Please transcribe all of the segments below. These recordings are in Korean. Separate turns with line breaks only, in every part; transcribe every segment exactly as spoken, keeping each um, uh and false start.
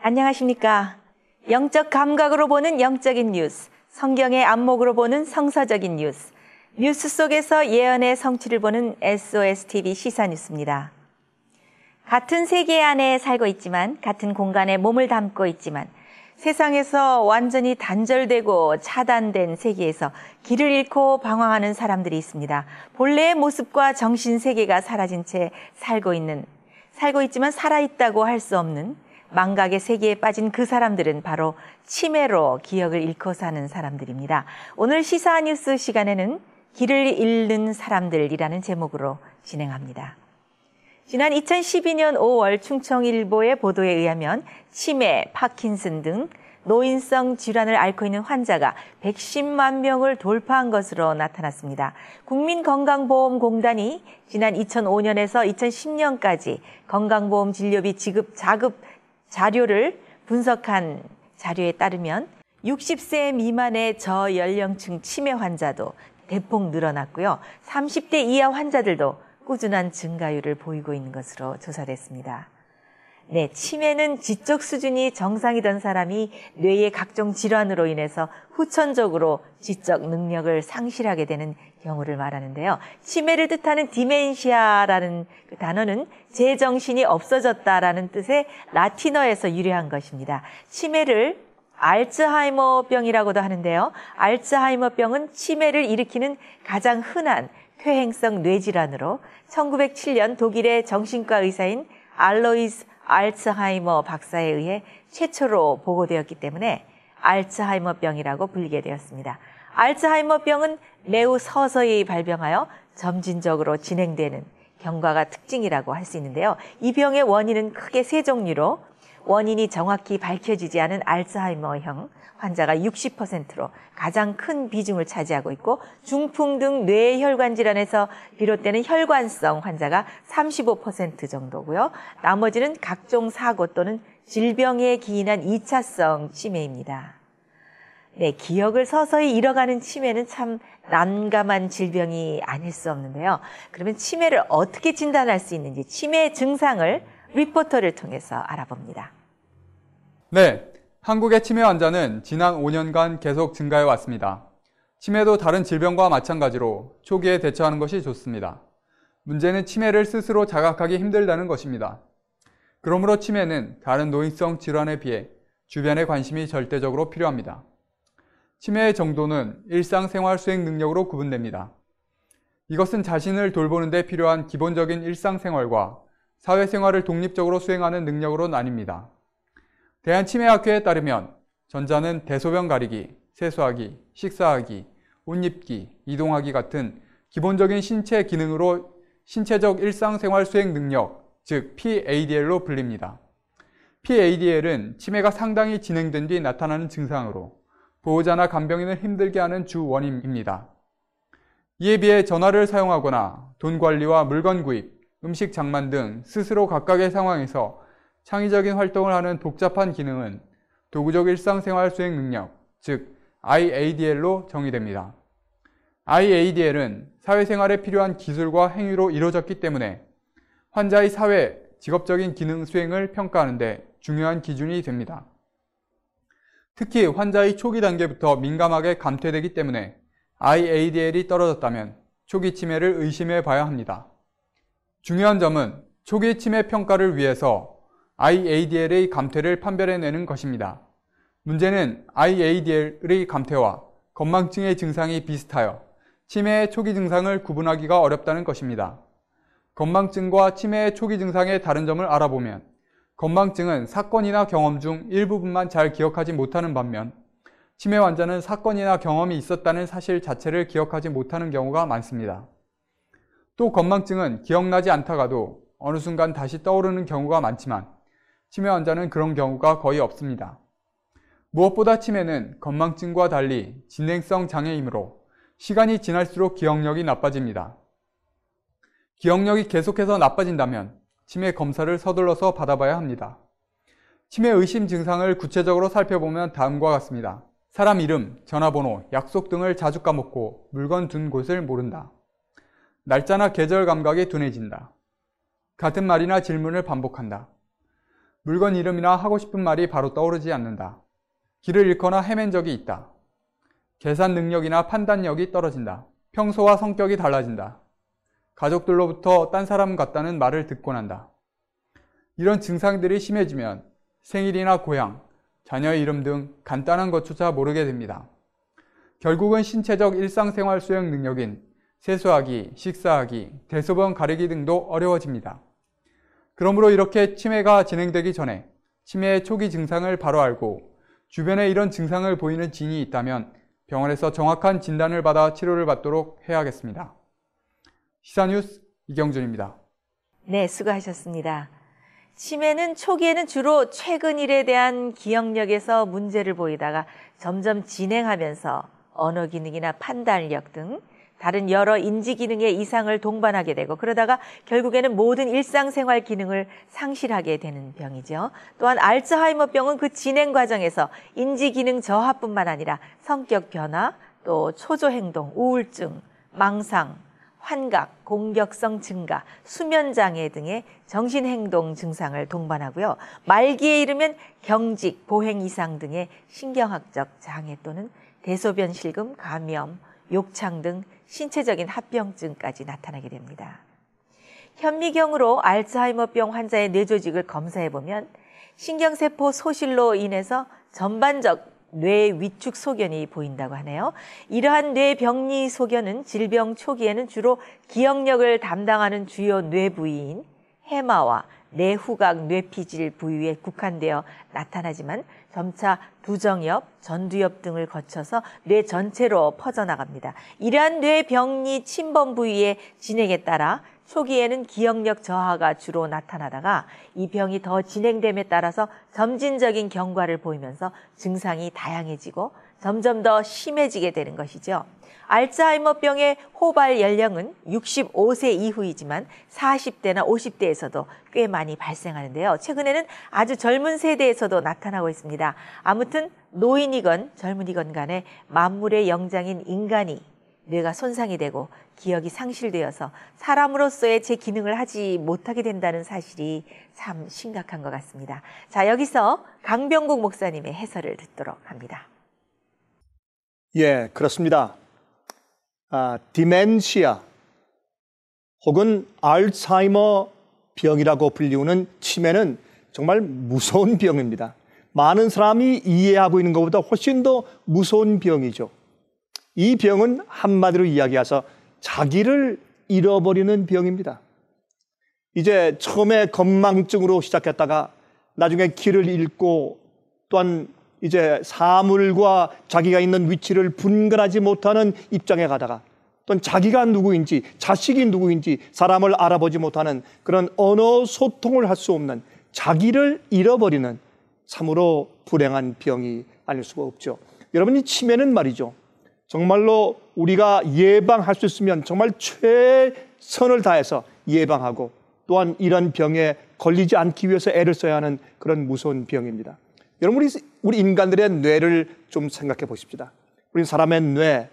안녕하십니까. 영적 감각으로 보는 영적인 뉴스, 성경의 안목으로 보는 성서적인 뉴스, 뉴스 속에서 예언의 성취를 보는 에스오에스티비 시사뉴스입니다. 같은 세계 안에 살고 있지만, 같은 공간에 몸을 담고 있지만, 세상에서 완전히 단절되고 차단된 세계에서 길을 잃고 방황하는 사람들이 있습니다. 본래의 모습과 정신세계가 사라진 채 살고 있는, 살고 있지만 살아있다고 할 수 없는 망각의 세계에 빠진 그 사람들은 바로 치매로 기억을 잃고 사는 사람들입니다. 오늘 시사뉴스 시간에는 길을 잃는 사람들이라는 제목으로 진행합니다. 지난 이천십이 년 오월 충청일보의 보도에 의하면 치매, 파킨슨 등 노인성 질환을 앓고 있는 환자가 백십만 명을 돌파한 것으로 나타났습니다. 국민건강보험공단이 지난 이천오 년에서 이천십 년까지 건강보험 진료비 지급 자급 자료를 분석한 자료에 따르면 육십 세 미만의 저연령층 치매 환자도 대폭 늘어났고요. 삼십 대 이하 환자들도 꾸준한 증가율을 보이고 있는 것으로 조사됐습니다. 네, 치매는 지적 수준이 정상이던 사람이 뇌의 각종 질환으로 인해서 후천적으로 지적 능력을 상실하게 되는 경우를 말하는데요. 치매를 뜻하는 디멘시아라는 그 단어는 제정신이 없어졌다라는 뜻의 라틴어에서 유래한 것입니다. 치매를 알츠하이머병이라고도 하는데요. 알츠하이머병은 치매를 일으키는 가장 흔한 퇴행성 뇌질환으로 천구백칠 년 독일의 정신과 의사인 알로이스 알츠하이머 박사에 의해 최초로 보고되었기 때문에 알츠하이머병이라고 불리게 되었습니다. 알츠하이머병은 매우 서서히 발병하여 점진적으로 진행되는 경과가 특징이라고 할 수 있는데요. 이 병의 원인은 크게 세 종류로 원인이 정확히 밝혀지지 않은 알츠하이머형 환자가 육십 퍼센트로 가장 큰 비중을 차지하고 있고, 중풍 등 뇌혈관 질환에서 비롯되는 혈관성 환자가 삼십오 퍼센트 정도고요. 나머지는 각종 사고 또는 질병에 기인한 이 차성 치매입니다. 네, 기억을 서서히 잃어가는 치매는 참 난감한 질병이 아닐 수 없는데요. 그러면 치매를 어떻게 진단할 수 있는지 치매 증상을 리포터를 통해서 알아봅니다.
네, 한국의 치매 환자는 지난 오 년간 계속 증가해 왔습니다. 치매도 다른 질병과 마찬가지로 초기에 대처하는 것이 좋습니다. 문제는 치매를 스스로 자각하기 힘들다는 것입니다. 그러므로 치매는 다른 노인성 질환에 비해 주변의 관심이 절대적으로 필요합니다. 치매의 정도는 일상생활 수행 능력으로 구분됩니다. 이것은 자신을 돌보는 데 필요한 기본적인 일상생활과 사회생활을 독립적으로 수행하는 능력으로 나뉩니다. 대한치매학회에 따르면 전자는 대소변 가리기, 세수하기, 식사하기, 옷 입기, 이동하기 같은 기본적인 신체 기능으로 신체적 일상생활 수행 능력, 즉 피에이디엘로 불립니다. 피에이디엘은 치매가 상당히 진행된 뒤 나타나는 증상으로 보호자나 간병인을 힘들게 하는 주 원인입니다. 이에 비해 전화를 사용하거나 돈 관리와 물건 구입, 음식 장만 등 스스로 각각의 상황에서 창의적인 활동을 하는 복잡한 기능은 도구적 일상생활 수행 능력, 즉 아이에이디엘로 정의됩니다. 아이에이디엘은 사회생활에 필요한 기술과 행위로 이루어졌기 때문에 환자의 사회, 직업적인 기능 수행을 평가하는 데 중요한 기준이 됩니다. 특히 환자의 초기 단계부터 민감하게 감퇴되기 때문에 아이에이디엘이 떨어졌다면 초기 치매를 의심해 봐야 합니다. 중요한 점은 초기 치매 평가를 위해서 아이에이디엘의 감퇴를 판별해내는 것입니다. 문제는 아이에이디엘의 감퇴와 건망증의 증상이 비슷하여 치매의 초기 증상을 구분하기가 어렵다는 것입니다. 건망증과 치매의 초기 증상의 다른 점을 알아보면 건망증은 사건이나 경험 중 일부분만 잘 기억하지 못하는 반면 치매 환자는 사건이나 경험이 있었다는 사실 자체를 기억하지 못하는 경우가 많습니다. 또 건망증은 기억나지 않다가도 어느 순간 다시 떠오르는 경우가 많지만 치매 환자는 그런 경우가 거의 없습니다. 무엇보다 치매는 건망증과 달리 진행성 장애이므로 시간이 지날수록 기억력이 나빠집니다. 기억력이 계속해서 나빠진다면 치매 검사를 서둘러서 받아봐야 합니다. 치매 의심 증상을 구체적으로 살펴보면 다음과 같습니다. 사람 이름, 전화번호, 약속 등을 자주 까먹고 물건 둔 곳을 모른다. 날짜나 계절 감각이 둔해진다. 같은 말이나 질문을 반복한다. 물건 이름이나 하고 싶은 말이 바로 떠오르지 않는다. 길을 잃거나 헤맨 적이 있다. 계산 능력이나 판단력이 떨어진다. 평소와 성격이 달라진다. 가족들로부터 딴 사람 같다는 말을 듣곤 한다. 이런 증상들이 심해지면 생일이나 고향, 자녀의 이름 등 간단한 것조차 모르게 됩니다. 결국은 신체적 일상생활 수행 능력인 세수하기, 식사하기, 대소변 가리기 등도 어려워집니다. 그러므로 이렇게 치매가 진행되기 전에 치매의 초기 증상을 바로 알고 주변에 이런 증상을 보이는 지인이 있다면 병원에서 정확한 진단을 받아 치료를 받도록 해야겠습니다. 시사뉴스 이경준입니다.
네, 수고하셨습니다. 치매는 초기에는 주로 최근 일에 대한 기억력에서 문제를 보이다가 점점 진행하면서 언어 기능이나 판단력 등 다른 여러 인지 기능의 이상을 동반하게 되고 그러다가 결국에는 모든 일상생활 기능을 상실하게 되는 병이죠. 또한 알츠하이머병은 그 진행 과정에서 인지 기능 저하뿐만 아니라 성격 변화, 또 초조 행동, 우울증, 망상, 환각, 공격성 증가, 수면장애 등의 정신행동 증상을 동반하고요. 말기에 이르면 경직, 보행 이상 등의 신경학적 장애 또는 대소변 실금, 감염, 욕창 등 신체적인 합병증까지 나타나게 됩니다. 현미경으로 알츠하이머병 환자의 뇌조직을 검사해보면 신경세포 소실로 인해서 전반적 뇌 위축 소견이 보인다고 하네요. 이러한 뇌병리 소견은 질병 초기에는 주로 기억력을 담당하는 주요 뇌 부위인 해마와 내후각 뇌피질 부위에 국한되어 나타나지만 점차 두정엽, 전두엽 등을 거쳐서 뇌 전체로 퍼져나갑니다. 이러한 뇌병리 침범 부위의 진행에 따라 초기에는 기억력 저하가 주로 나타나다가 이 병이 더 진행됨에 따라서 점진적인 경과를 보이면서 증상이 다양해지고 점점 더 심해지게 되는 것이죠. 알츠하이머병의 호발 연령은 육십오 세 이후이지만 사십 대나 오십 대에서도 꽤 많이 발생하는데요. 최근에는 아주 젊은 세대에서도 나타나고 있습니다. 아무튼 노인이건 젊은이건 간에 만물의 영장인 인간이 뇌가 손상이 되고 기억이 상실되어서 사람으로서의 제 기능을 하지 못하게 된다는 사실이 참 심각한 것 같습니다. 자, 여기서 강병국 목사님의 해설을 듣도록 합니다.
예, 그렇습니다. 아, 디멘시아 혹은 알츠하이머 병이라고 불리우는 치매는 정말 무서운 병입니다. 많은 사람이 이해하고 있는 것보다 훨씬 더 무서운 병이죠. 이 병은 한마디로 이야기해서 자기를 잃어버리는 병입니다. 이제 처음에 건망증으로 시작했다가 나중에 길을 잃고 또한 이제 사물과 자기가 있는 위치를 분간하지 못하는 입장에 가다가 또는 자기가 누구인지 자식이 누구인지 사람을 알아보지 못하는 그런 언어 소통을 할 수 없는 자기를 잃어버리는 참으로 불행한 병이 아닐 수가 없죠. 여러분, 이 치매는 말이죠, 정말로 우리가 예방할 수 있으면 정말 최선을 다해서 예방하고 또한 이런 병에 걸리지 않기 위해서 애를 써야 하는 그런 무서운 병입니다. 여러분, 우리, 우리 인간들의 뇌를 좀 생각해 보십시다. 우리 사람의 뇌,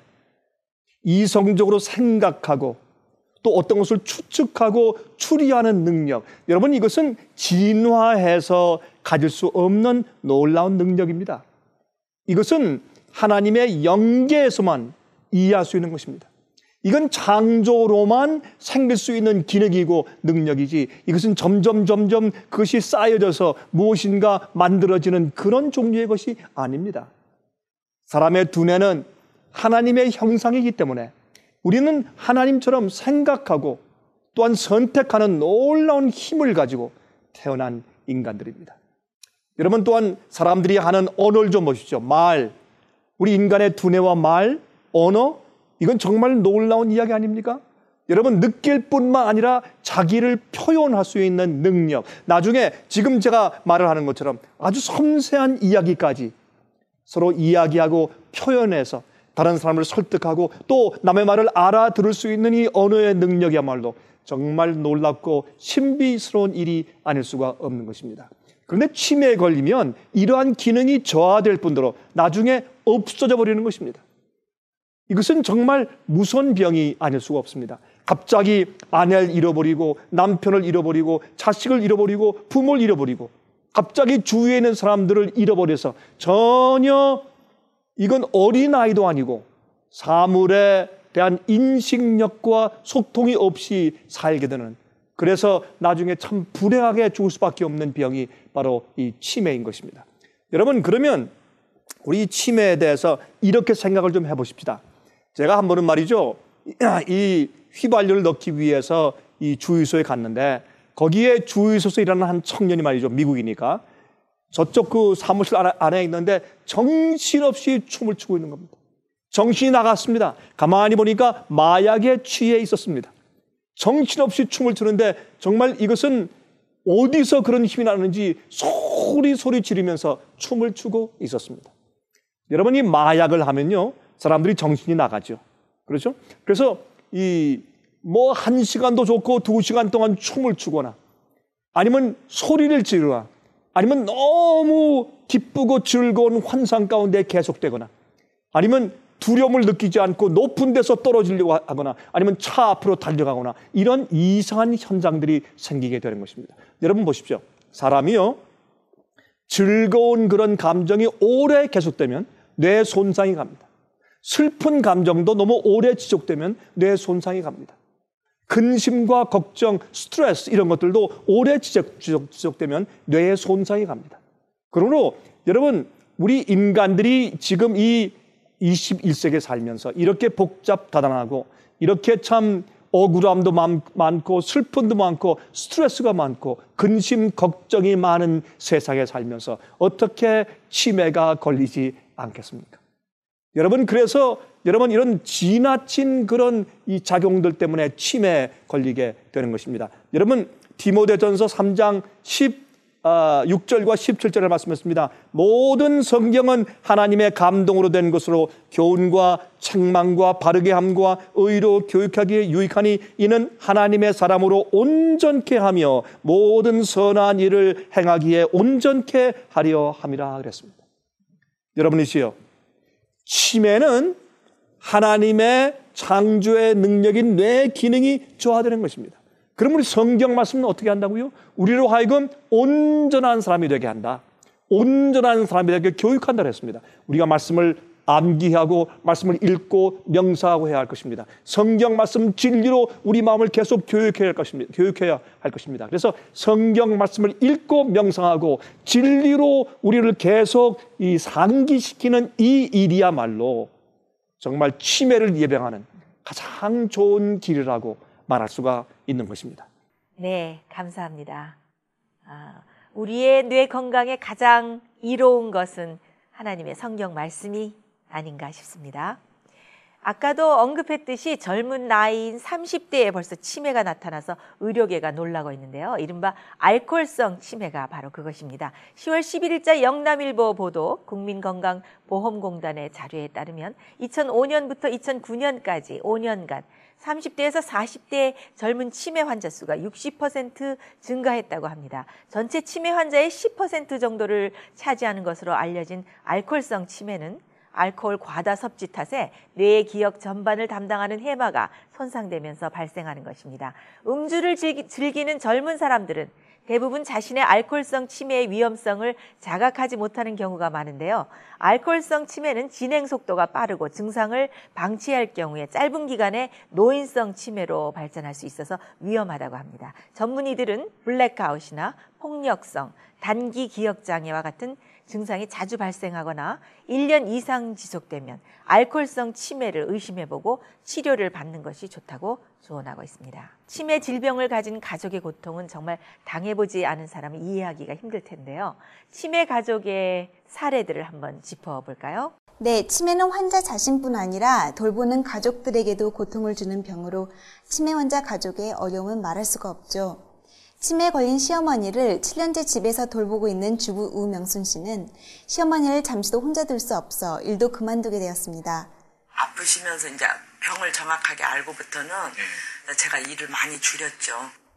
이성적으로 생각하고 또 어떤 것을 추측하고 추리하는 능력, 여러분, 이것은 진화해서 가질 수 없는 놀라운 능력입니다. 이것은 하나님의 영계에서만 이해할 수 있는 것입니다. 이건 창조로만 생길 수 있는 기능이고 능력이지 이것은 점점 점점 그것이 쌓여져서 무엇인가 만들어지는 그런 종류의 것이 아닙니다. 사람의 두뇌는 하나님의 형상이기 때문에 우리는 하나님처럼 생각하고 또한 선택하는 놀라운 힘을 가지고 태어난 인간들입니다. 여러분, 또한 사람들이 하는 언어를 좀 보십시오. 말, 우리 인간의 두뇌와 말, 언어, 이건 정말 놀라운 이야기 아닙니까? 여러분, 느낄 뿐만 아니라 자기를 표현할 수 있는 능력, 나중에 지금 제가 말을 하는 것처럼 아주 섬세한 이야기까지 서로 이야기하고 표현해서 다른 사람을 설득하고 또 남의 말을 알아들을 수 있는 이 언어의 능력이야말로 정말 놀랍고 신비스러운 일이 아닐 수가 없는 것입니다. 그런데 치매에 걸리면 이러한 기능이 저하될 뿐더러 나중에 없어져 버리는 것입니다. 이것은 정말 무서운 병이 아닐 수가 없습니다. 갑자기 아내를 잃어버리고 남편을 잃어버리고 자식을 잃어버리고 부모를 잃어버리고 갑자기 주위에 있는 사람들을 잃어버려서 전혀 이건 어린아이도 아니고 사물에 대한 인식력과 소통이 없이 살게 되는, 그래서 나중에 참 불행하게 죽을 수밖에 없는 병이 바로 이 치매인 것입니다. 여러분, 그러면 우리 치매에 대해서 이렇게 생각을 좀 해보십시다. 제가 한 번은 말이죠, 이 휘발유를 넣기 위해서 이 주유소에 갔는데 거기에 주유소에서 일하는 한 청년이 말이죠, 미국이니까 저쪽 그 사무실 안에 있는데 정신없이 춤을 추고 있는 겁니다. 정신이 나갔습니다. 가만히 보니까 마약에 취해 있었습니다. 정신없이 춤을 추는데 정말 이것은 어디서 그런 힘이 나는지 소리 소리 지르면서 춤을 추고 있었습니다. 여러분, 이 마약을 하면요, 사람들이 정신이 나가죠. 그렇죠? 그래서 이 뭐 한 시간도 좋고 두 시간 동안 춤을 추거나 아니면 소리를 지르거나 아니면 너무 기쁘고 즐거운 환상 가운데 계속되거나 아니면 두려움을 느끼지 않고 높은 데서 떨어지려고 하거나 아니면 차 앞으로 달려가거나 이런 이상한 현상들이 생기게 되는 것입니다. 여러분 보십시오. 사람이요, 즐거운 그런 감정이 오래 계속되면 뇌 손상이 갑니다. 슬픈 감정도 너무 오래 지속되면 뇌 손상이 갑니다. 근심과 걱정, 스트레스 이런 것들도 오래 지속, 지속, 지속되면 뇌에 손상이 갑니다. 그러므로 여러분, 우리 인간들이 지금 이 이십일 세기에 살면서 이렇게 복잡 다단하고 이렇게 참 억울함도 많고 슬픔도 많고 스트레스가 많고 근심, 걱정이 많은 세상에 살면서 어떻게 치매가 걸리지 않겠습니까? 여러분, 그래서 여러분 이런 지나친 그런 이 작용들 때문에 치매에 걸리게 되는 것입니다. 여러분, 디모데전서 삼 장 십육 절과 십칠 절을 말씀했습니다. 모든 성경은 하나님의 감동으로 된 것으로 교훈과 책망과 바르게 함과 의로 교육하기에 유익하니 이는 하나님의 사람으로 온전케 하며 모든 선한 일을 행하기에 온전케 하려 함이라 그랬습니다. 여러분이시여, 치매는 하나님의 창조의 능력인 뇌 기능이 저하되는 것입니다. 그럼 우리 성경 말씀은 어떻게 한다고요? 우리로 하여금 온전한 사람이 되게 한다. 온전한 사람이 되게 교육한다 그랬습니다. 우리가 말씀을 암기하고 말씀을 읽고 명상하고 해야 할 것입니다. 성경 말씀 진리로 우리 마음을 계속 교육해야 할 것입니다. 교육해야 할 것입니다. 그래서 성경 말씀을 읽고 명상하고 진리로 우리를 계속 이 상기시키는 이 일이야말로 정말 치매를 예방하는 가장 좋은 길이라고 말할 수가 있는 것입니다.
네, 감사합니다. 아, 우리의 뇌 건강에 가장 이로운 것은 하나님의 성경 말씀이 아닌가 싶습니다. 아까도 언급했듯이 젊은 나이인 삼십 대에 벌써 치매가 나타나서 의료계가 놀라고 있는데요. 이른바 알코올성 치매가 바로 그것입니다. 시월 십일일자 영남일보 보도 국민건강보험공단의 자료에 따르면 이천오 년부터 이천구 년까지 오 년간 삼십 대에서 사십 대 젊은 치매 환자 수가 육십 퍼센트 증가했다고 합니다. 전체 치매 환자의 십 퍼센트 정도를 차지하는 것으로 알려진 알코올성 치매는 알코올 과다 섭취 탓에 뇌의 기억 전반을 담당하는 해마가 손상되면서 발생하는 것입니다. 음주를 즐기, 즐기는 젊은 사람들은 대부분 자신의 알코올성 치매의 위험성을 자각하지 못하는 경우가 많은데요. 알코올성 치매는 진행 속도가 빠르고 증상을 방치할 경우에 짧은 기간에 노인성 치매로 발전할 수 있어서 위험하다고 합니다. 전문의들은 블랙아웃이나 폭력성, 단기 기억장애와 같은 증상이 자주 발생하거나 일 년 이상 지속되면 알코올성 치매를 의심해보고 치료를 받는 것이 좋다고 조언하고 있습니다. 치매 질병을 가진 가족의 고통은 정말 당해보지 않은 사람은 이해하기가 힘들 텐데요. 치매 가족의 사례들을 한번 짚어볼까요?
네, 치매는 환자 자신뿐 아니라 돌보는 가족들에게도 고통을 주는 병으로 치매 환자 가족의 어려움은 말할 수가 없죠. 치매에 걸린 시어머니를 칠 년째 집에서 돌보고 있는 주부 우명순 씨는 시어머니를 잠시도 혼자 둘 수 없어 일도 그만두게 되었습니다.
아프시면서 이제 병을 정확하게 알고부터는 제가 일을 많이 줄였죠.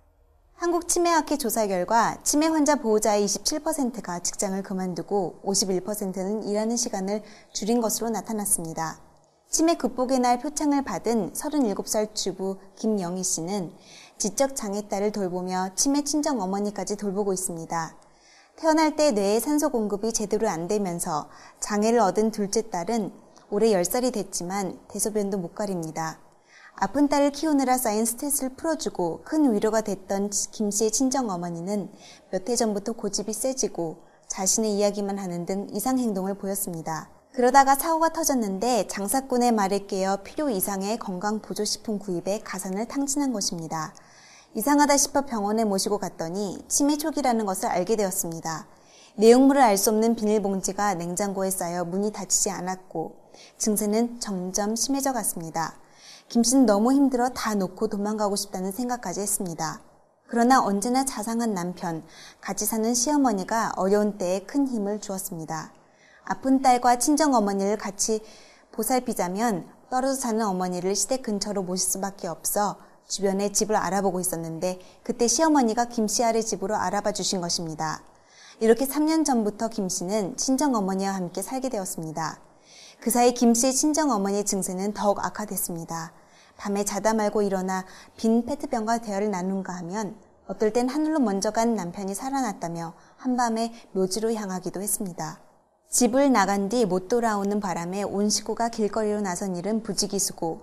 한국치매학회 조사 결과 치매 환자 보호자의 이십칠 퍼센트가 직장을 그만두고 오십일 퍼센트는 일하는 시간을 줄인 것으로 나타났습니다. 치매 극복의 날 표창을 받은 서른일곱 살 주부 김영희 씨는 지적 장애 딸을 돌보며 치매 친정 어머니까지 돌보고 있습니다. 태어날 때 뇌에 산소 공급이 제대로 안 되면서 장애를 얻은 둘째 딸은 올해 열 살이 됐지만 대소변도 못 가립니다. 아픈 딸을 키우느라 쌓인 스트레스를 풀어주고 큰 위로가 됐던 김 씨의 친정어머니는 몇 해 전부터 고집이 세지고 자신의 이야기만 하는 등 이상 행동을 보였습니다. 그러다가 사고가 터졌는데 장사꾼의 말에 깨어 필요 이상의 건강보조식품 구입에 가산을 탕진한 것입니다. 이상하다 싶어 병원에 모시고 갔더니 치매 초기라는 것을 알게 되었습니다. 내용물을 알 수 없는 비닐봉지가 냉장고에 쌓여 문이 닫히지 않았고 증세는 점점 심해져 갔습니다. 김 씨는 너무 힘들어 다 놓고 도망가고 싶다는 생각까지 했습니다. 그러나 언제나 자상한 남편, 같이 사는 시어머니가 어려운 때에 큰 힘을 주었습니다. 아픈 딸과 친정어머니를 같이 보살피자면 떨어져 사는 어머니를 시댁 근처로 모실 수밖에 없어 주변에 집을 알아보고 있었는데 그때 시어머니가 김 씨 아래 집으로 알아봐 주신 것입니다. 이렇게 삼 년 전부터 김 씨는 친정어머니와 함께 살게 되었습니다. 그 사이 김 씨의 친정어머니의 증세는 더욱 악화됐습니다. 밤에 자다 말고 일어나 빈 페트병과 대화를 나눈가 하면 어떨 땐 하늘로 먼저 간 남편이 살아났다며 한밤에 묘지로 향하기도 했습니다. 집을 나간 뒤 못 돌아오는 바람에 온 식구가 길거리로 나선 일은 부지기수고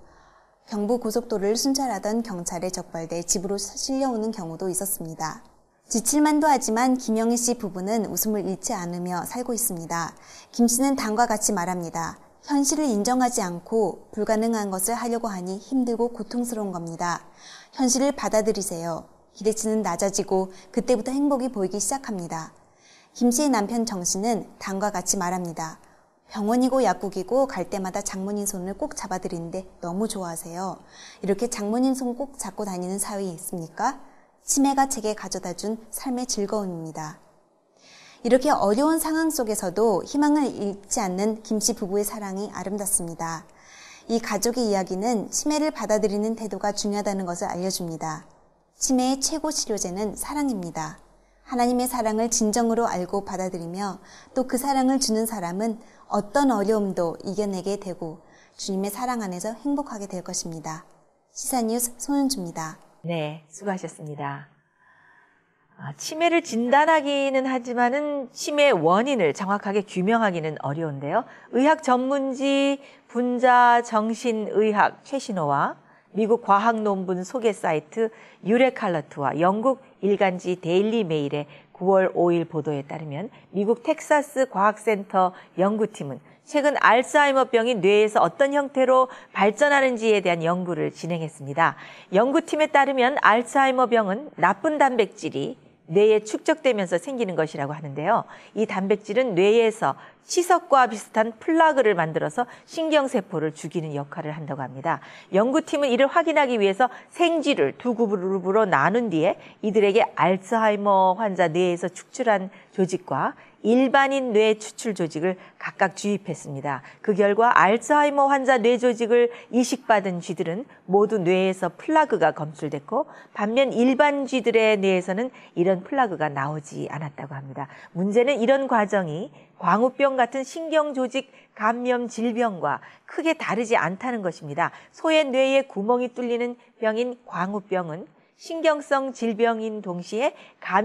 경부고속도로를 순찰하던 경찰에 적발돼 집으로 실려오는 경우도 있었습니다. 지칠만도 하지만 김영희 씨 부부는 웃음을 잃지 않으며 살고 있습니다. 김 씨는 다음과 같이 말합니다. 현실을 인정하지 않고 불가능한 것을 하려고 하니 힘들고 고통스러운 겁니다. 현실을 받아들이세요. 기대치는 낮아지고 그때부터 행복이 보이기 시작합니다. 김 씨의 남편 정 씨는 다음과 같이 말합니다. 병원이고 약국이고 갈 때마다 장모님 손을 꼭 잡아드리는데 너무 좋아하세요. 이렇게 장모님 손 꼭 잡고 다니는 사위 있습니까? 치매가 제게 가져다준 삶의 즐거움입니다. 이렇게 어려운 상황 속에서도 희망을 잃지 않는 김 씨 부부의 사랑이 아름답습니다. 이 가족의 이야기는 치매를 받아들이는 태도가 중요하다는 것을 알려줍니다. 치매의 최고 치료제는 사랑입니다. 하나님의 사랑을 진정으로 알고 받아들이며 또 그 사랑을 주는 사람은 어떤 어려움도 이겨내게 되고 주님의 사랑 안에서 행복하게 될 것입니다. 시사뉴스 손은주입니다.
네, 수고하셨습니다. 아, 치매를 진단하기는 하지만은 치매의 원인을 정확하게 규명하기는 어려운데요. 의학 전문지 분자 정신의학 최신호와 미국 과학 논문 소개 사이트 유레칼러트와 영국 일간지 데일리 메일의 구월 오일 보도에 따르면 미국 텍사스 과학센터 연구팀은 최근 알츠하이머병이 뇌에서 어떤 형태로 발전하는지에 대한 연구를 진행했습니다. 연구팀에 따르면 알츠하이머병은 나쁜 단백질이 뇌에 축적되면서 생기는 것이라고 하는데요. 이 단백질은 뇌에서 치석과 비슷한 플라그를 만들어서 신경세포를 죽이는 역할을 한다고 합니다. 연구팀은 이를 확인하기 위해서 생쥐를 두 그룹으로 나눈 뒤에 이들에게 알츠하이머 환자 뇌에서 축출한 조직과 일반인 뇌 추출 조직을 각각 주입했습니다. 그 결과 알츠하이머 환자 뇌 조직을 이식받은 쥐들은 모두 뇌에서 플라그가 검출됐고 반면 일반 쥐들의 뇌에서는 이런 플라그가 나오지 않았다고 합니다. 문제는 이런 과정이 광우병 같은 신경조직 감염 질병과 크게 다르지 않다는 것입니다. 소의 뇌에 구멍이 뚫리는 병인 광우병은 신경성 질병인 동시에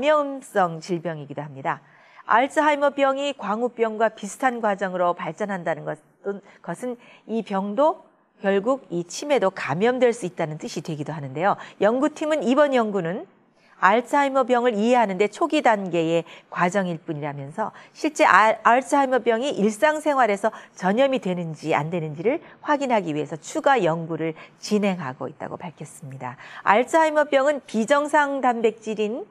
감염성 질병이기도 합니다. 알츠하이머병이 광우병과 비슷한 과정으로 발전한다는 것은, 것은 이 병도 결국 이 치매도 감염될 수 있다는 뜻이 되기도 하는데요. 연구팀은 이번 연구는 알츠하이머병을 이해하는 데 초기 단계의 과정일 뿐이라면서 실제 알, 알츠하이머병이 일상생활에서 전염이 되는지 안 되는지를 확인하기 위해서 추가 연구를 진행하고 있다고 밝혔습니다. 알츠하이머병은 비정상 단백질인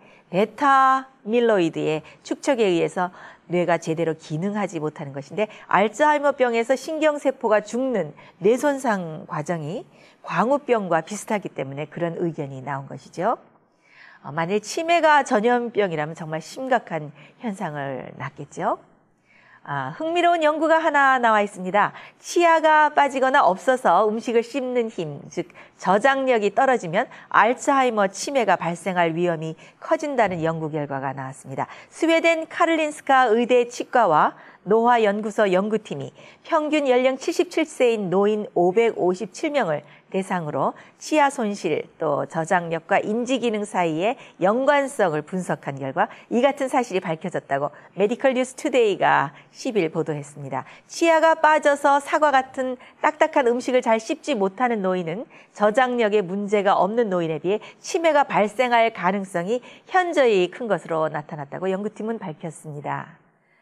베타밀로이드의 축적에 의해서 뇌가 제대로 기능하지 못하는 것인데 알츠하이머병에서 신경세포가 죽는 뇌손상 과정이 광우병과 비슷하기 때문에 그런 의견이 나온 것이죠. 어, 만일 치매가 전염병이라면 정말 심각한 현상을 낳겠죠. 아, 흥미로운 연구가 하나 나와 있습니다. 치아가 빠지거나 없어서 음식을 씹는 힘, 즉 저장력이 떨어지면 알츠하이머 치매가 발생할 위험이 커진다는 연구 결과가 나왔습니다. 스웨덴 카를린스카 의대 치과와 노화연구소 연구팀이 평균 연령 칠십칠 세인 노인 오백오십칠 명을 대상으로 치아 손실, 또 저장력과 인지기능 사이의 연관성을 분석한 결과 이 같은 사실이 밝혀졌다고 메디컬 뉴스 투데이가 십 일 보도했습니다. 치아가 빠져서 사과 같은 딱딱한 음식을 잘 씹지 못하는 노인은 저장력에 문제가 없는 노인에 비해 치매가 발생할 가능성이 현저히 큰 것으로 나타났다고 연구팀은 밝혔습니다.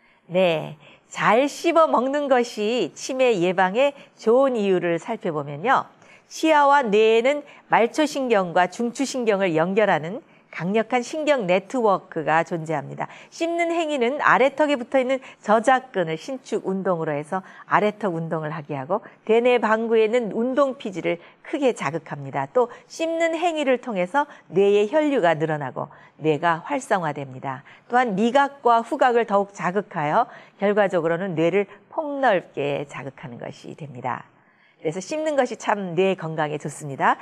네, 잘 씹어 먹는 것이 치매 예방에 좋은 이유를 살펴보면요. 치아와 뇌에는 말초신경과 중추신경을 연결하는 강력한 신경 네트워크가 존재합니다. 씹는 행위는 아래턱에 붙어있는 저작근을 신축 운동으로 해서 아래턱 운동을 하게 하고 대뇌 방구에는 운동 피지를 크게 자극합니다. 또 씹는 행위를 통해서 뇌의 혈류가 늘어나고 뇌가 활성화됩니다. 또한 미각과 후각을 더욱 자극하여 결과적으로는 뇌를 폭넓게 자극하는 것이 됩니다. 그래서 씹는 것이 참 뇌 건강에 좋습니다.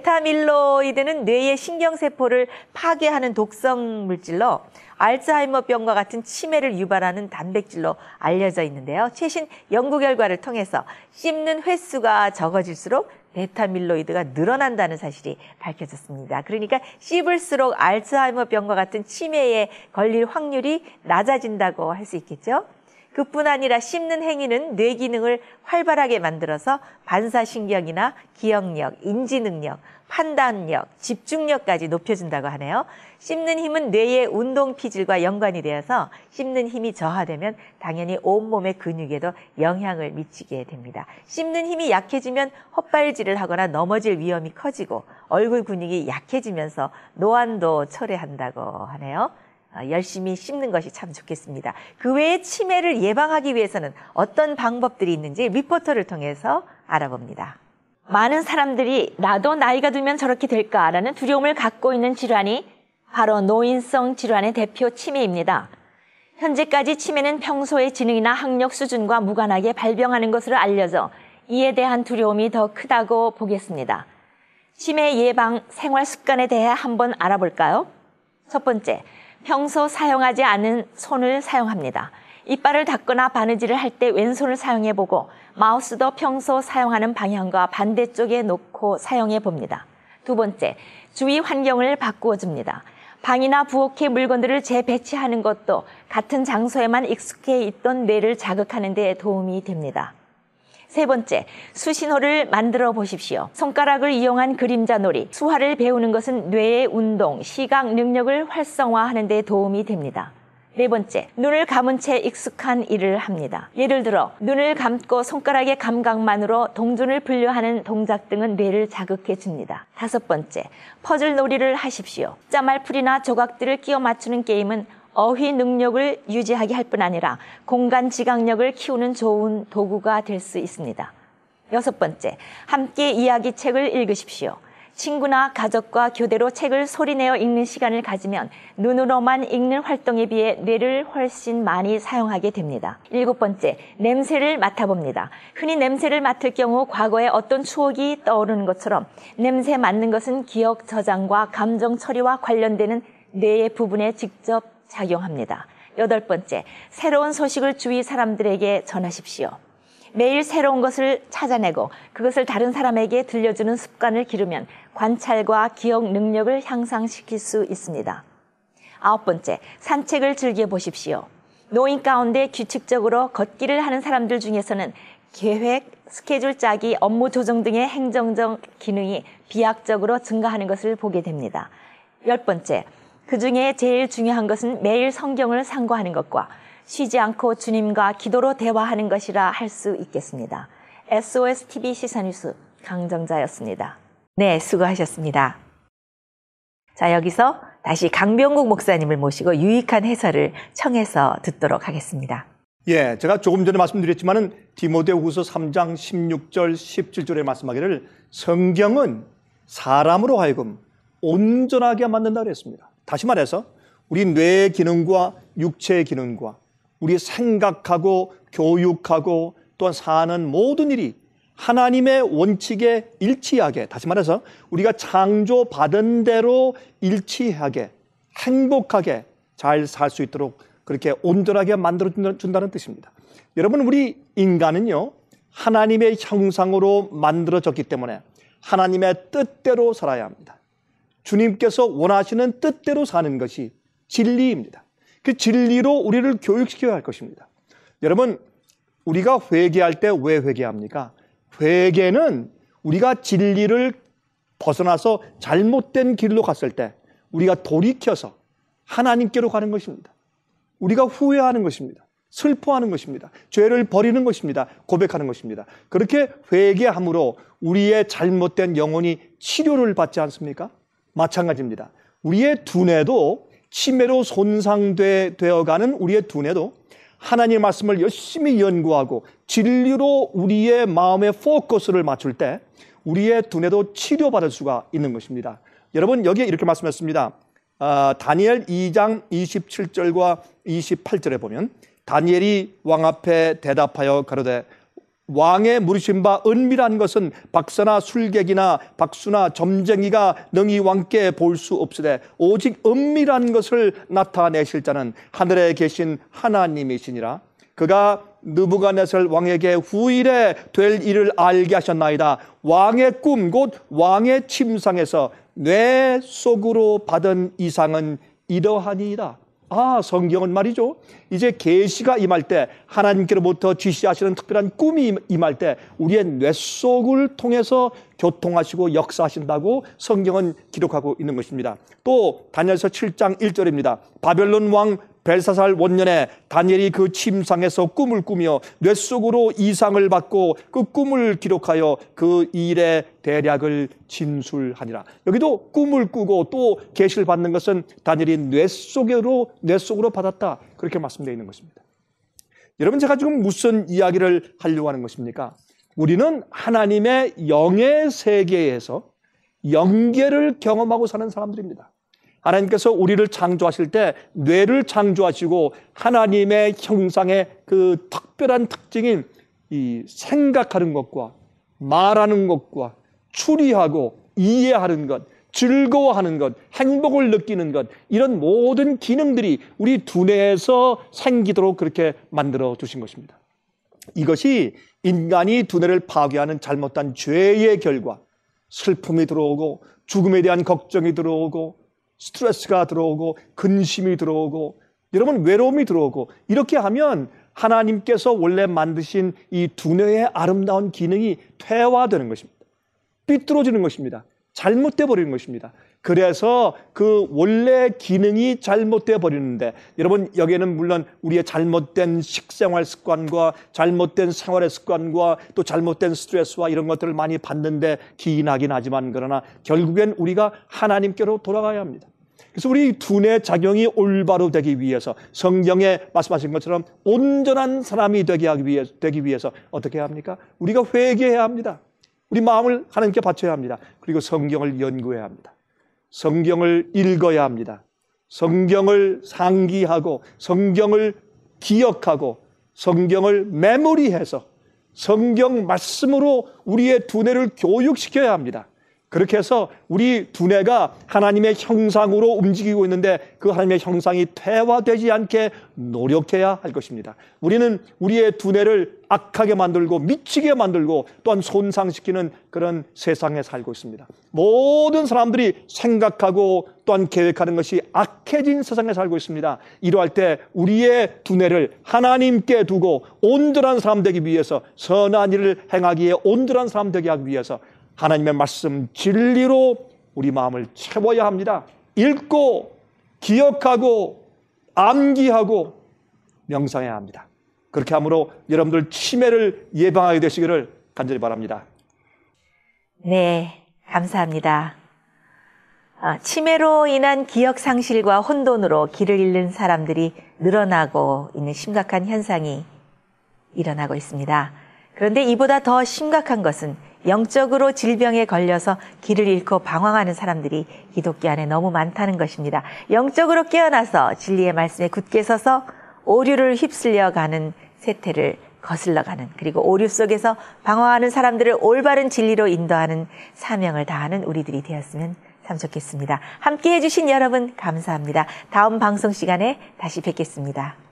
베타밀로이드는 뇌의 신경세포를 파괴하는 독성 물질로 알츠하이머병과 같은 치매를 유발하는 단백질로 알려져 있는데요. 최신 연구 결과를 통해서 씹는 횟수가 적어질수록 베타밀로이드가 늘어난다는 사실이 밝혀졌습니다. 그러니까 씹을수록 알츠하이머병과 같은 치매에 걸릴 확률이 낮아진다고 할 수 있겠죠. 그뿐 아니라 씹는 행위는 뇌 기능을 활발하게 만들어서 반사신경이나 기억력, 인지능력, 판단력, 집중력까지 높여준다고 하네요. 씹는 힘은 뇌의 운동 피질과 연관이 되어서 씹는 힘이 저하되면 당연히 온몸의 근육에도 영향을 미치게 됩니다. 씹는 힘이 약해지면 헛발질을 하거나 넘어질 위험이 커지고 얼굴 근육이 약해지면서 노안도 초래한다고 하네요. 열심히 씹는 것이 참 좋겠습니다. 그 외에 치매를 예방하기 위해서는 어떤 방법들이 있는지 리포터를 통해서 알아봅니다.
많은 사람들이 나도 나이가 들면 저렇게 될까라는 두려움을 갖고 있는 질환이 바로 노인성 질환의 대표 치매입니다. 현재까지 치매는 평소의 지능이나 학력 수준과 무관하게 발병하는 것으로 알려져 이에 대한 두려움이 더 크다고 보겠습니다. 치매 예방 생활 습관에 대해 한번 알아볼까요? 첫 번째, 평소 사용하지 않은 손을 사용합니다. 이빨을 닦거나 바느질을 할 때 왼손을 사용해보고 마우스도 평소 사용하는 방향과 반대쪽에 놓고 사용해봅니다. 두 번째, 주위 환경을 바꾸어줍니다. 방이나 부엌의 물건들을 재배치하는 것도 같은 장소에만 익숙해 있던 뇌를 자극하는 데 도움이 됩니다. 세 번째, 수신호를 만들어 보십시오. 손가락을 이용한 그림자 놀이, 수화를 배우는 것은 뇌의 운동, 시각 능력을 활성화하는 데 도움이 됩니다. 네 번째, 눈을 감은 채 익숙한 일을 합니다. 예를 들어 눈을 감고 손가락의 감각만으로 동전을 분류하는 동작 등은 뇌를 자극해 줍니다. 다섯 번째, 퍼즐 놀이를 하십시오. 짜말풀이나 조각들을 끼워 맞추는 게임은 어휘 능력을 유지하게 할 뿐 아니라 공간 지각력을 키우는 좋은 도구가 될 수 있습니다. 여섯 번째, 함께 이야기책을 읽으십시오. 친구나 가족과 교대로 책을 소리내어 읽는 시간을 가지면 눈으로만 읽는 활동에 비해 뇌를 훨씬 많이 사용하게 됩니다. 일곱 번째, 냄새를 맡아봅니다. 흔히 냄새를 맡을 경우 과거에 어떤 추억이 떠오르는 것처럼 냄새 맡는 것은 기억 저장과 감정 처리와 관련되는 뇌의 부분에 직접 작용합니다. 여덟 번째, 새로운 소식을 주위 사람들에게 전하십시오. 매일 새로운 것을 찾아내고 그것을 다른 사람에게 들려주는 습관을 기르면 관찰과 기억 능력을 향상시킬 수 있습니다. 아홉 번째, 산책을 즐겨보십시오. 노인 가운데 규칙적으로 걷기를 하는 사람들 중에서는 계획, 스케줄 짜기, 업무 조정 등의 행정적 기능이 비약적으로 증가하는 것을 보게 됩니다. 열 번째, 그 중에 제일 중요한 것은 매일 성경을 상고하는 것과 쉬지 않고 주님과 기도로 대화하는 것이라 할 수 있겠습니다. 에스오에스 티비 시사뉴스 강정자였습니다.
네, 수고하셨습니다. 자, 여기서 다시 강병국 목사님을 모시고 유익한 해설을 청해서 듣도록 하겠습니다.
예, 제가 조금 전에 말씀드렸지만은 디모데후서 삼 장 십육 절 십칠 절에 말씀하기를 성경은 사람으로 하여금 온전하게 만든다 그랬습니다. 다시 말해서 우리 뇌의 기능과 육체의 기능과 우리 생각하고 교육하고 또한 사는 모든 일이 하나님의 원칙에 일치하게, 다시 말해서 우리가 창조받은 대로 일치하게 행복하게 잘 살 수 있도록 그렇게 온전하게 만들어준다는 뜻입니다. 여러분, 우리 인간은요, 하나님의 형상으로 만들어졌기 때문에 하나님의 뜻대로 살아야 합니다. 주님께서 원하시는 뜻대로 사는 것이 진리입니다. 그 진리로 우리를 교육시켜야 할 것입니다. 여러분, 우리가 회개할 때 왜 회개합니까? 회개는 우리가 진리를 벗어나서 잘못된 길로 갔을 때 우리가 돌이켜서 하나님께로 가는 것입니다. 우리가 후회하는 것입니다. 슬퍼하는 것입니다. 죄를 버리는 것입니다. 고백하는 것입니다. 그렇게 회개함으로 우리의 잘못된 영혼이 치료를 받지 않습니까? 마찬가지입니다. 우리의 두뇌도 치매로 손상되어가는 우리의 두뇌도 하나님의 말씀을 열심히 연구하고 진리로 우리의 마음의 포커스를 맞출 때 우리의 두뇌도 치료받을 수가 있는 것입니다. 여러분, 여기에 이렇게 말씀했습니다. 아, 다니엘 이 장 이십칠 절과 이십팔 절에 보면 다니엘이 왕 앞에 대답하여 가로되 왕의 물으신 바 은밀한 것은 박사나 술객이나 박수나 점쟁이가 능히 왕께 볼 수 없으되 오직 은밀한 것을 나타내실 자는 하늘에 계신 하나님이시니라. 그가 느부갓네살 왕에게 후일에 될 일을 알게 하셨나이다. 왕의 꿈 곧 왕의 침상에서 뇌 속으로 받은 이상은 이러하니이다. 아, 성경은 말이죠, 이제 계시가 임할 때, 하나님께로부터 지시하시는 특별한 꿈이 임할 때 우리의 뇌 속을 통해서 교통하시고 역사하신다고 성경은 기록하고 있는 것입니다. 또 다니엘서 칠 장 일 절입니다. 바벨론 왕 벨사살 원년에 다니엘이 그 침상에서 꿈을 꾸며 뇌 속으로 이상을 받고 그 꿈을 기록하여 그 일의 대략을 진술하니라. 여기도 꿈을 꾸고 또 계시를 받는 것은 다니엘이 뇌 속으로 뇌 속으로 받았다, 그렇게 말씀되어 있는 것입니다. 여러분, 제가 지금 무슨 이야기를 하려고 하는 것입니까? 우리는 하나님의 영의 세계에서 영계를 경험하고 사는 사람들입니다. 하나님께서 우리를 창조하실 때 뇌를 창조하시고 하나님의 형상의 그 특별한 특징인 이 생각하는 것과 말하는 것과 추리하고 이해하는 것, 즐거워하는 것, 행복을 느끼는 것, 이런 모든 기능들이 우리 두뇌에서 생기도록 그렇게 만들어 주신 것입니다. 이것이 인간이 두뇌를 파괴하는 잘못된 죄의 결과, 슬픔이 들어오고 죽음에 대한 걱정이 들어오고 스트레스가 들어오고 근심이 들어오고 여러분 외로움이 들어오고, 이렇게 하면 하나님께서 원래 만드신 이 두뇌의 아름다운 기능이 퇴화되는 것입니다. 삐뚤어지는 것입니다. 잘못돼 버리는 것입니다. 그래서 그 원래 기능이 잘못돼 버리는데, 여러분 여기에는 물론 우리의 잘못된 식생활 습관과 잘못된 생활의 습관과 또 잘못된 스트레스와 이런 것들을 많이 받는데 기인하긴 하지만, 그러나 결국엔 우리가 하나님께로 돌아가야 합니다. 그래서 우리 두뇌 작용이 올바로 되기 위해서 성경에 말씀하신 것처럼 온전한 사람이 되기 위해서, 되기 위해서 어떻게 해야 합니까? 우리가 회개해야 합니다. 우리 마음을 하나님께 바쳐야 합니다. 그리고 성경을 연구해야 합니다. 성경을 읽어야 합니다. 성경을 상기하고 성경을 기억하고 성경을 메모리해서 성경 말씀으로 우리의 두뇌를 교육시켜야 합니다. 그렇게 해서 우리 두뇌가 하나님의 형상으로 움직이고 있는데 그 하나님의 형상이 퇴화되지 않게 노력해야 할 것입니다. 우리는 우리의 두뇌를 악하게 만들고 미치게 만들고 또한 손상시키는 그런 세상에 살고 있습니다. 모든 사람들이 생각하고 또한 계획하는 것이 악해진 세상에 살고 있습니다. 이러할 때 우리의 두뇌를 하나님께 두고 온전한 사람 되기 위해서, 선한 일을 행하기에 온전한 사람 되게 하기 위해서 하나님의 말씀 진리로 우리 마음을 채워야 합니다. 읽고 기억하고 암기하고 명상해야 합니다. 그렇게 함으로 여러분들 치매를 예방하게 되시기를 간절히 바랍니다.
네, 감사합니다. 아, 치매로 인한 기억 상실과 혼돈으로 길을 잃는 사람들이 늘어나고 있는 심각한 현상이 일어나고 있습니다. 그런데 이보다 더 심각한 것은 영적으로 질병에 걸려서 길을 잃고 방황하는 사람들이 기독교 안에 너무 많다는 것입니다. 영적으로 깨어나서 진리의 말씀에 굳게 서서 오류를 휩쓸려가는 세태를 거슬러가는, 그리고 오류 속에서 방황하는 사람들을 올바른 진리로 인도하는 사명을 다하는 우리들이 되었으면 참 좋겠습니다. 함께 해주신 여러분 감사합니다. 다음 방송 시간에 다시 뵙겠습니다.